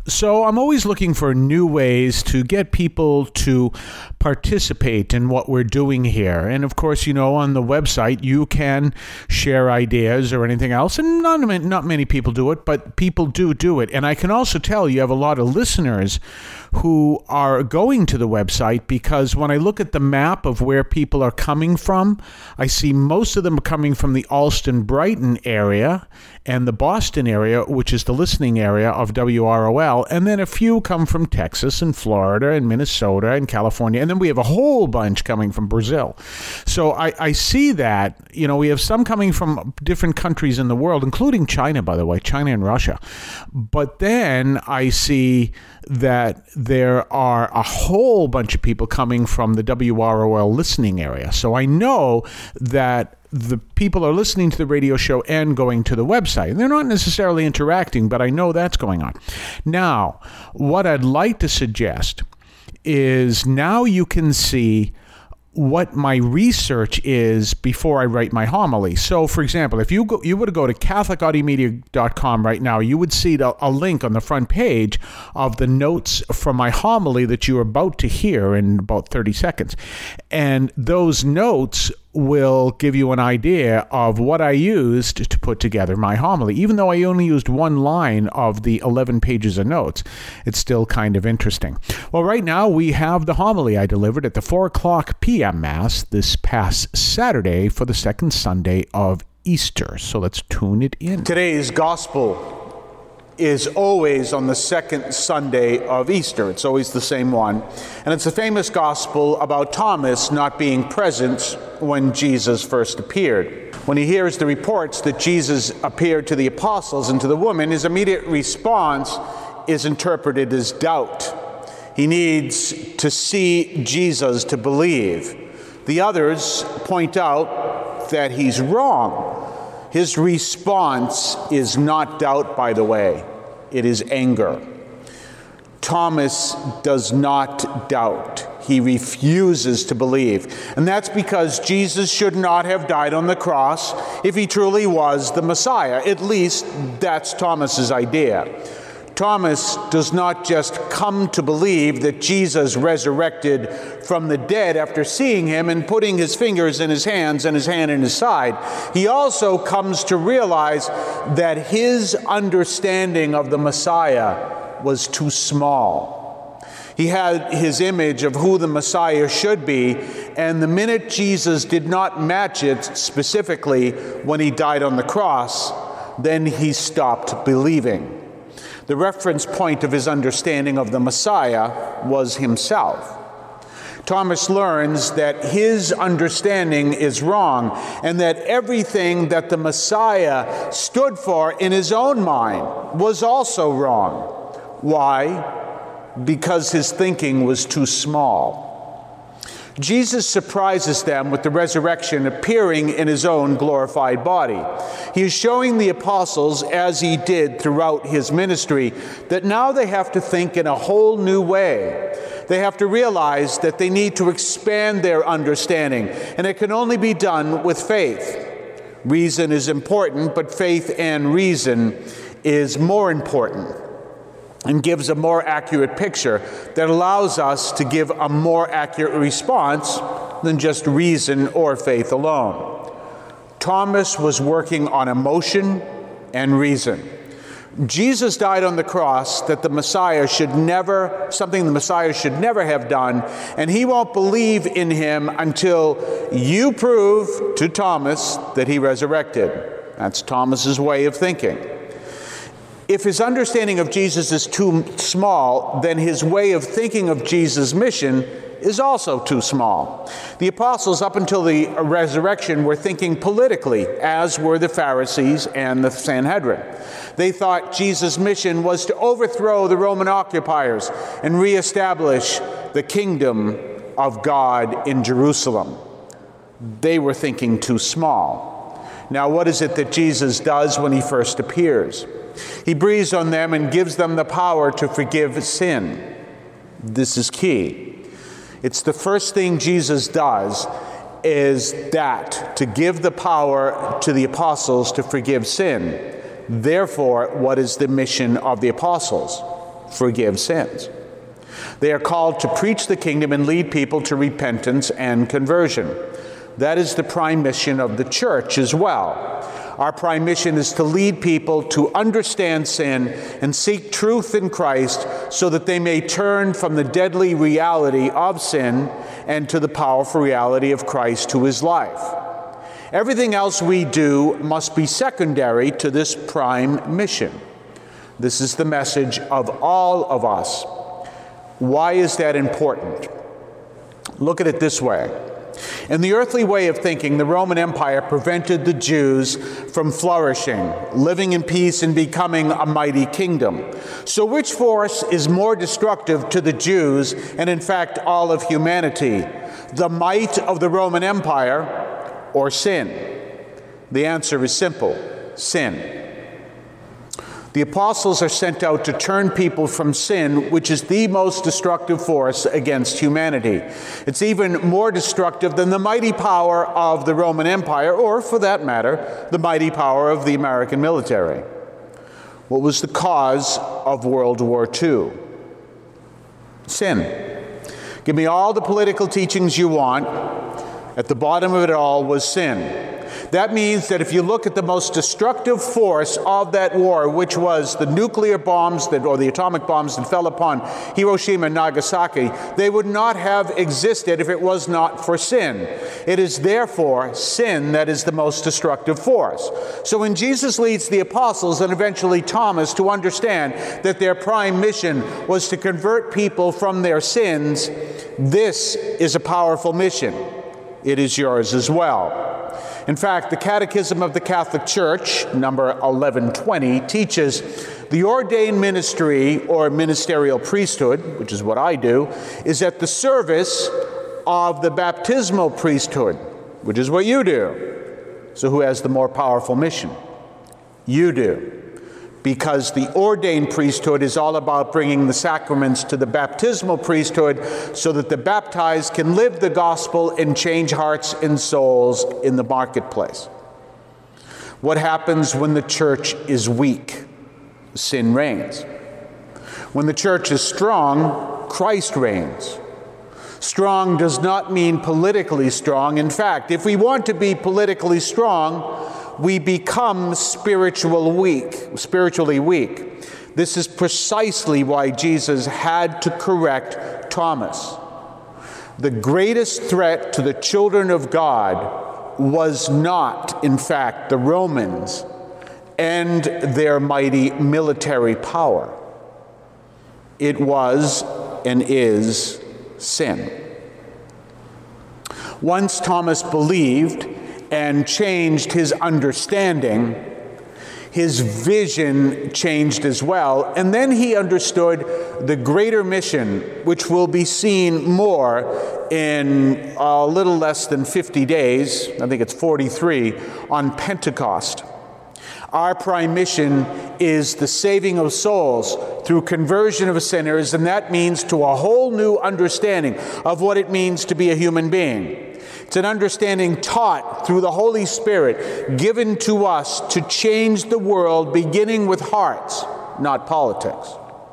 So I'm always looking for new ways to get people to participate in what we're doing here. And of course, on the website, you can share ideas or anything else. And not many people do it, but people do it. And I can also tell you have a lot of listeners who are going to the website, because when I look at the map of where people are coming from, I see most of them coming from the Allston-Brighton area and the Boston area, which is the listening area of WROL. And then a few come from Texas and Florida and Minnesota and California. And then we have a whole bunch coming from Brazil. So I see that, we have some coming from different countries in the world, including China, by the way, China and Russia. But then I see that there are a whole bunch of people coming from the WROL listening area. So I know that the people are listening to the radio show and going to the website. They're not necessarily interacting, but I know that's going on. Now, what I'd like to suggest is now you can see what my research is before I write my homily. So, for example, if you were to go to CatholicAudiomedia.com right now, you would see a link on the front page of the notes from my homily that you're about to hear in about 30 seconds. And those notes will give you an idea of what I used to put together my homily. Even though I only used one line of the 11 pages of notes, it's still kind of interesting. Well, right now we have the homily I delivered at the 4:00 p.m. Mass this past Saturday for the second Sunday of Easter. So let's tune it in. Today's gospel is always on the second Sunday of Easter. It's always the same one. And it's the famous gospel about Thomas not being present when Jesus first appeared. When he hears the reports that Jesus appeared to the apostles and to the woman, his immediate response is interpreted as doubt. He needs to see Jesus to believe. The others point out that he's wrong. His response is not doubt, by the way. It is anger. Thomas does not doubt. He refuses to believe. And that's because Jesus should not have died on the cross if he truly was the Messiah. At least that's Thomas's idea. Thomas does not just come to believe that Jesus resurrected from the dead after seeing him and putting his fingers in his hands and his hand in his side. He also comes to realize that his understanding of the Messiah was too small. He had his image of who the Messiah should be, and the minute Jesus did not match it specifically when he died on the cross, then he stopped believing. The reference point of his understanding of the Messiah was himself. Thomas learns that his understanding is wrong and that everything that the Messiah stood for in his own mind was also wrong. Why? Because his thinking was too small. Jesus surprises them with the resurrection appearing in his own glorified body. He is showing the apostles, as he did throughout his ministry, that now they have to think in a whole new way. They have to realize that they need to expand their understanding, and it can only be done with faith. Reason is important, but faith and reason is more important, and gives a more accurate picture that allows us to give a more accurate response than just reason or faith alone. Thomas was working on emotion and reason. Jesus died on the cross that the Messiah should never have done, and he won't believe in him until you prove to Thomas that he resurrected. That's Thomas's way of thinking. If his understanding of Jesus is too small, then his way of thinking of Jesus' mission is also too small. The apostles, up until the resurrection, were thinking politically, as were the Pharisees and the Sanhedrin. They thought Jesus' mission was to overthrow the Roman occupiers and reestablish the kingdom of God in Jerusalem. They were thinking too small. Now, what is it that Jesus does when he first appears? He breathes on them and gives them the power to forgive sin. This is key. It's the first thing Jesus does is that, to give the power to the apostles to forgive sin. Therefore, what is the mission of the apostles? forgive sins. They are called to preach the kingdom and lead people to repentance and conversion. That is the prime mission of the church as well. Our prime mission is to lead people to understand sin and seek truth in Christ so that they may turn from the deadly reality of sin and to the powerful reality of Christ who is life. Everything else we do must be secondary to this prime mission. This is the message of all of us. Why is that important? Look at it this way. In the earthly way of thinking, the Roman Empire prevented the Jews from flourishing, living in peace, and becoming a mighty kingdom. So which force is more destructive to the Jews and, in fact, all of humanity? The might of the Roman Empire or sin? The answer is simple: sin. The apostles are sent out to turn people from sin, which is the most destructive force against humanity. It's even more destructive than the mighty power of the Roman Empire, or, for that matter, the mighty power of the American military. What was the cause of World War II? Sin. Give me all the political teachings you want. At the bottom of it all was sin. That means that if you look at the most destructive force of that war, which was the nuclear bombs or the atomic bombs that fell upon Hiroshima and Nagasaki, they would not have existed if it was not for sin. It is therefore sin that is the most destructive force. So when Jesus leads the apostles and eventually Thomas to understand that their prime mission was to convert people from their sins, this is a powerful mission. It is yours as well. In fact, the Catechism of the Catholic Church, number 1120, teaches the ordained ministry or ministerial priesthood, which is what I do, is at the service of the baptismal priesthood, which is what you do. So who has the more powerful mission? You do. Because the ordained priesthood is all about bringing the sacraments to the baptismal priesthood so that the baptized can live the gospel and change hearts and souls in the marketplace. What happens when the church is weak? Sin reigns. When the church is strong, Christ reigns. Strong does not mean politically strong. In fact, if we want to be politically strong, we become spiritually weak. This is precisely why Jesus had to correct Thomas. The greatest threat to the children of God was not, in fact, the Romans and their mighty military power. It was and is sin. Once Thomas believed and changed his understanding, his vision changed as well, and then he understood the greater mission, which will be seen more in a little less than 50 days, I think it's 43, on Pentecost. Our prime mission is the saving of souls through conversion of sinners, and that means to a whole new understanding of what it means to be a human being. It's an understanding taught through the Holy Spirit, given to us to change the world, beginning with hearts, not politics.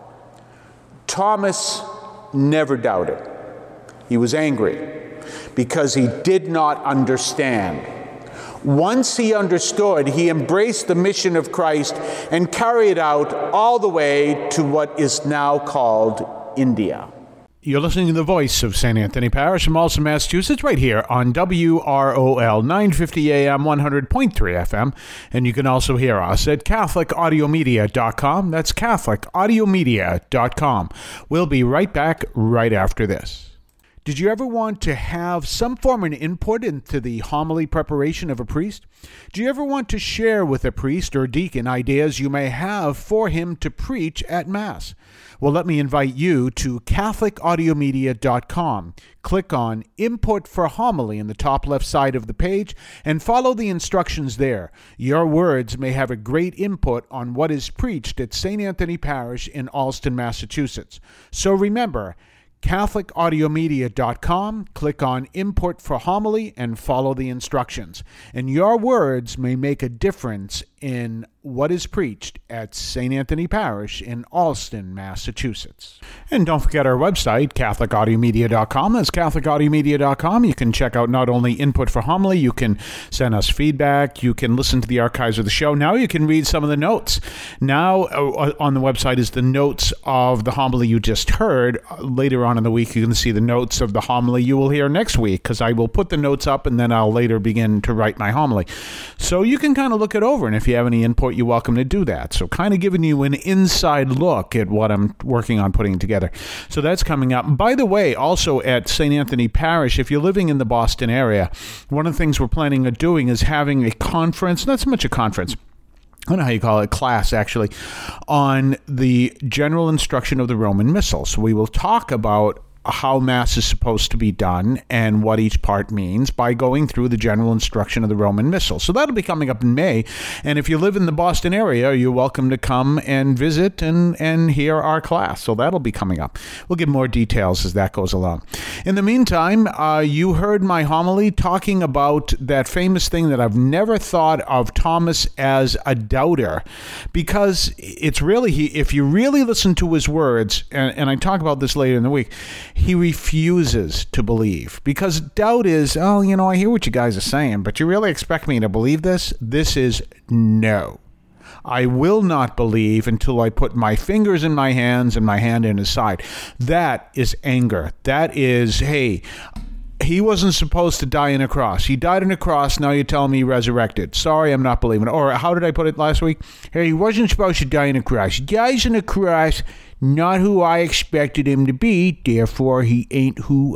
Thomas never doubted. He was angry because he did not understand. Once he understood, he embraced the mission of Christ and carried it out all the way to what is now called India. You're listening to the voice of St. Anthony Parish in Malsen, Massachusetts, right here on WROL 950 AM, 100.3 FM. And you can also hear us at CatholicAudiomedia.com. That's CatholicAudiomedia.com. We'll be right back right after this. Did you ever want to have some form of input into the homily preparation of a priest? Do you ever want to share with a priest or deacon ideas you may have for him to preach at Mass? Well, let me invite you to CatholicAudiomedia.com. Click on Input for Homily in the top left side of the page and follow the instructions there. Your words may have a great input on what is preached at St. Anthony Parish in Allston, Massachusetts. So remember, CatholicAudiomedia.com, click on Input for Homily and follow the instructions. And your words may make a difference in what is preached at St. Anthony Parish in Allston, Massachusetts. And don't forget our website, CatholicAudiomedia.com. That's CatholicAudiomedia.com. You can check out not only input for homily, you can send us feedback, you can listen to the archives of the show. Now you can read some of the notes. Now on the website is the notes of the homily you just heard. Later on in the week, you can see the notes of the homily you will hear next week, because I will put the notes up and then I'll later begin to write my homily. So you can kind of look it over, and if you have any input, you're welcome to do that. So kind of giving you an inside look at what I'm working on putting together. So that's coming up. By the way, also at St. Anthony Parish, if you're living in the Boston area, one of the things we're planning on doing is having a conference, not so much a conference, I don't know how you call it, class actually, on the general instruction of the Roman Missal. So we will talk about how Mass is supposed to be done and what each part means by going through the general instruction of the Roman Missal. So that'll be coming up in May. And if you live in the Boston area, you're welcome to come and visit and hear our class. So that'll be coming up. We'll give more details as that goes along. In the meantime, you heard my homily talking about that famous thing that I've never thought of Thomas as a doubter, because it's really, if you really listen to his words, and I talk about this later in the week, he refuses to believe, because doubt is, I hear what you guys are saying, but you really expect me to believe this? This is no. I will not believe until I put my fingers in my hands and my hand in his side. That is anger. That is, hey, he wasn't supposed to die on a cross. He died on a cross. Now you're telling me he resurrected. Sorry, I'm not believing it. Or how did I put it last week? Hey, he wasn't supposed to die on a cross. He dies on a cross, not who I expected him to be. Therefore, he ain't who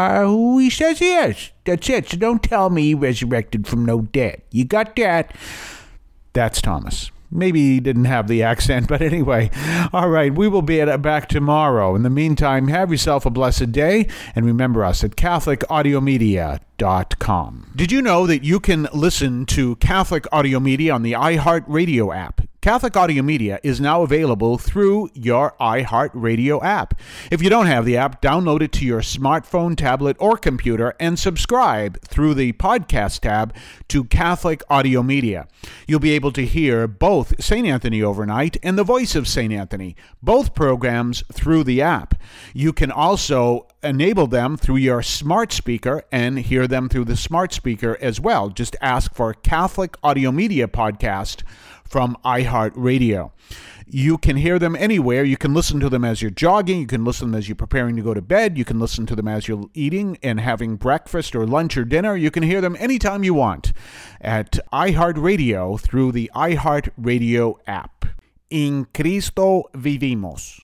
he says he is. That's it. So don't tell me he resurrected from no dead. You got that? That's Thomas. Maybe he didn't have the accent, but anyway. All right, we will be back tomorrow. In the meantime, have yourself a blessed day, and remember us at CatholicAudiomedia.com. Did you know that you can listen to Catholic Audio Media on the iHeartRadio app? Catholic Audio Media is now available through your iHeartRadio app. If you don't have the app, download it to your smartphone, tablet, or computer and subscribe through the podcast tab to Catholic Audio Media. You'll be able to hear both St. Anthony Overnight and The Voice of St. Anthony, both programs through the app. You can also enable them through your smart speaker and hear them through the smart speaker as well. Just ask for Catholic Audio Media Podcast from iHeartRadio. You can hear them anywhere. You can listen to them as you're jogging. You can listen to them as you're preparing to go to bed. You can listen to them as you're eating and having breakfast or lunch or dinner. You can hear them anytime you want at iHeartRadio through the iHeartRadio app. In Cristo vivimos.